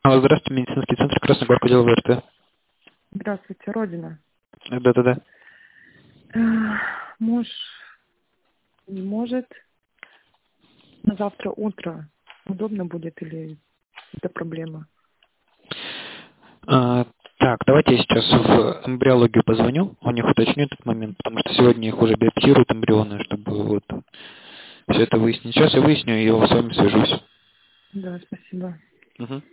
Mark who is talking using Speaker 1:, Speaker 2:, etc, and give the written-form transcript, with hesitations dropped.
Speaker 1: Алло, здравствуйте, медицинский центр Красный Город, отдел ВРТ.
Speaker 2: Здравствуйте, Родина.
Speaker 1: Да-да-да.
Speaker 2: Муж не может. На завтра утро удобно будет или это проблема?
Speaker 1: Так, давайте я сейчас в эмбриологию позвоню, у них уточню этот момент, потому что сегодня их уже биопсируют эмбрионы, чтобы вот все это выяснить. Сейчас я выясню и я с вами свяжусь.
Speaker 2: Да, спасибо.
Speaker 1: Мгм.